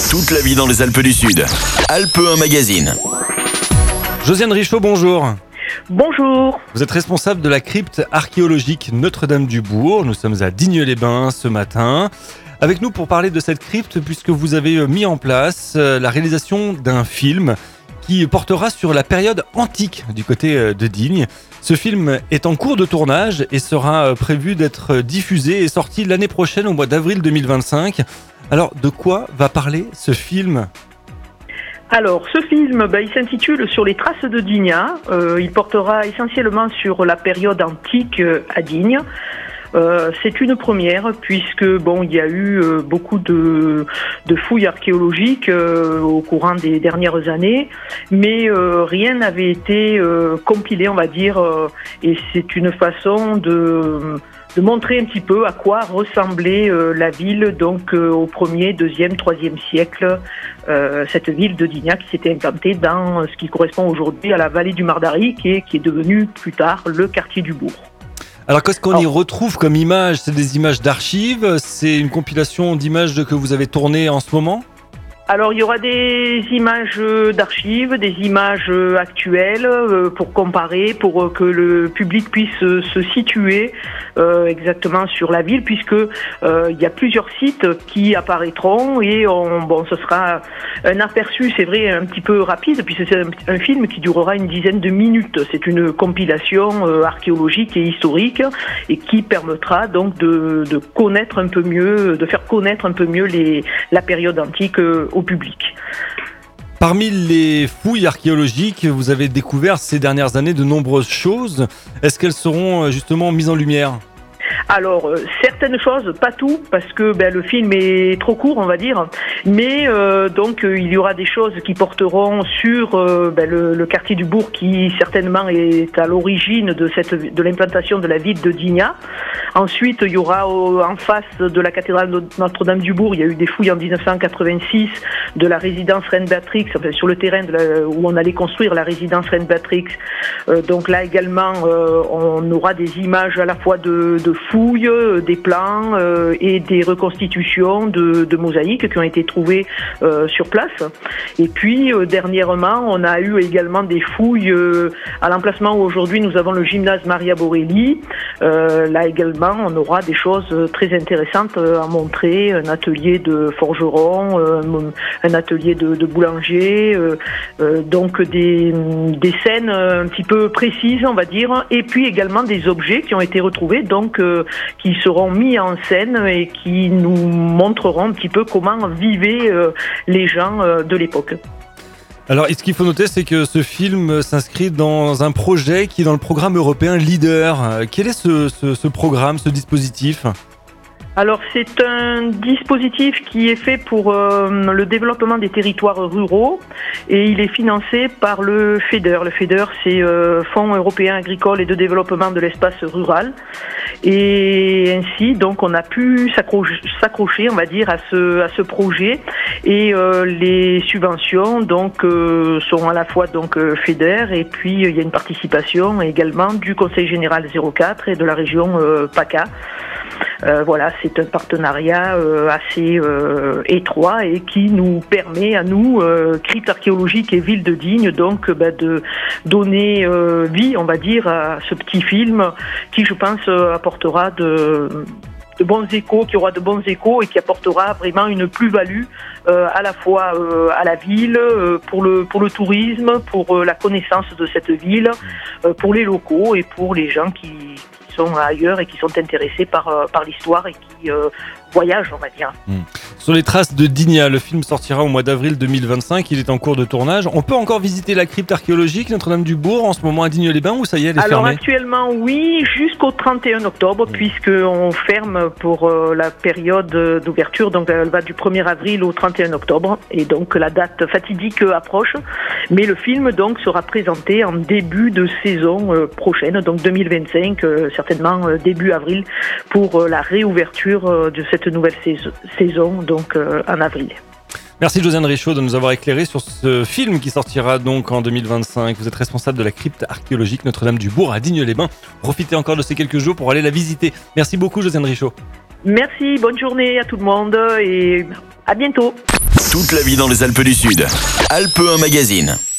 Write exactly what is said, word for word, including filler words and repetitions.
Toute la vie dans les Alpes du Sud. Alpes un magazine. Josiane Richaud, bonjour. Bonjour. Vous êtes responsable de la crypte archéologique Notre-Dame-du-Bourg. Nous sommes à Digne-les-Bains ce matin. Avec nous pour parler de cette crypte, puisque vous avez mis en place la réalisation d'un film qui portera sur la période antique du côté de Digne. Ce film est en cours de tournage et sera prévu d'être diffusé et sorti l'année prochaine au mois d'avril deux mille vingt-cinq. Alors, de quoi va parler ce film ? Alors, ce film, bah, il s'intitule Sur les traces de Digna. Euh, il portera essentiellement sur la période antique euh, à Digne. Euh, c'est une première puisque bon, il y a eu euh, beaucoup de, de fouilles archéologiques euh, au courant des dernières années, mais euh, rien n'avait été euh, compilé, on va dire, euh, et c'est une façon de de montrer un petit peu à quoi ressemblait euh, la ville donc euh, au premier, deuxième, troisième siècle, euh, cette ville de Digna qui s'était implantée dans ce qui correspond aujourd'hui à la vallée du Mardaric et qui est devenue plus tard le quartier du Bourg. Alors qu'est-ce qu'on y retrouve comme images ? C'est des images d'archives ? C'est une compilation d'images que vous avez tournées en ce moment ? Alors, il y aura des images d'archives, des images actuelles pour comparer, pour que le public puisse se situer euh, exactement sur la ville, puisque euh, il y a plusieurs sites qui apparaîtront et on, bon, ce sera un aperçu, c'est vrai, un petit peu rapide, puisque c'est un, un film qui durera une dizaine de minutes. C'est une compilation euh, archéologique et historique et qui permettra donc de, de connaître un peu mieux, de faire connaître un peu mieux les, la période antique euh, au public. Parmi les fouilles archéologiques, vous avez découvert ces dernières années de nombreuses choses. Est-ce qu'elles seront justement mises en lumière ? Alors, euh, certaines choses, pas tout, parce que ben, le film est trop court, on va dire, mais euh, donc euh, il y aura des choses qui porteront sur euh, ben, le, le quartier du Bourg qui certainement est à l'origine de, cette, de l'implantation de la ville de Digna. Ensuite, il y aura euh, en face de la cathédrale de Notre-Dame-du-Bourg, il y a eu des fouilles en dix-neuf cent quatre-vingt-six de la résidence Reine-Béatrix, enfin, sur le terrain de la, où on allait construire la résidence Reine-Béatrix. Euh, donc là également, euh, on aura des images à la fois de, de fouilles, des plans euh, et des reconstitutions de, de mosaïques qui ont été trouvées euh, sur place. Et puis euh, dernièrement, on a eu également des fouilles euh, à l'emplacement où aujourd'hui nous avons le gymnase Maria Borelli. Euh, là également, on aura des choses très intéressantes à montrer, un atelier de forgeron, euh, un atelier de, de boulanger, euh, euh, donc des, des scènes un petit peu précises, on va dire, et puis également des objets qui ont été retrouvés, donc euh, qui seront mis en scène et qui nous montreront un petit peu comment vivaient euh, les gens euh, de l'époque. Alors, ce qu'il faut noter, c'est que ce film s'inscrit dans un projet qui est dans le programme européen Leader. Quel est ce, ce, ce programme, ce dispositif ? Alors c'est un dispositif qui est fait pour euh, le développement des territoires ruraux et il est financé par le FEDER. Le FEDER, c'est euh, Fonds européen agricole et de développement de l'espace rural. Et ainsi, donc, on a pu s'accrocher, s'accrocher on va dire, à ce, à ce projet. Et euh, les subventions, donc, euh, sont à la fois donc FEDER et puis il y a une participation également du Conseil général zéro quatre et de la région euh, PACA. Euh, voilà, c'est un partenariat euh, assez euh, étroit et qui nous permet à nous, euh, crypte archéologique et ville de Digne, donc bah, de donner euh, vie, on va dire, à ce petit film qui, je pense, euh, apportera de, de bons échos, qui aura de bons échos et qui apportera vraiment une plus-value euh, à la fois euh, à la ville, euh, pour le pour le tourisme, pour euh, la connaissance de cette ville, euh, pour les locaux et pour les gens qui sont ailleurs et qui sont intéressés par, euh, par l'histoire et qui euh, voyagent, on va dire. Mmh. Sur les traces de Digna, le film sortira au mois d'avril deux mille vingt-cinq, il est en cours de tournage. On peut encore visiter la crypte archéologique Notre-Dame-du-Bourg en ce moment à Digne-les-Bains ou ça y est, elle est Alors fermée ? Actuellement, oui, jusqu'au trente et un octobre, mmh. puisqu'on ferme pour euh, la période d'ouverture, donc elle va du premier avril au trente et un octobre, et donc la date fatidique approche, mais le film donc sera présenté en début de saison euh, prochaine, donc deux mille vingt-cinq, euh, certainement euh, début avril, pour euh, la réouverture euh, de cette nouvelle saison, saison donc euh, en avril. Merci Josiane Richaud de nous avoir éclairé sur ce film qui sortira donc en deux mille vingt-cinq. Vous êtes responsable de la crypte archéologique Notre-Dame-du-Bourg à Digne-les-Bains. Profitez encore de ces quelques jours pour aller la visiter. Merci beaucoup Josiane Richaud. Merci, bonne journée à tout le monde et à bientôt. Toute la vie dans les Alpes du Sud. Alpe un Magazine.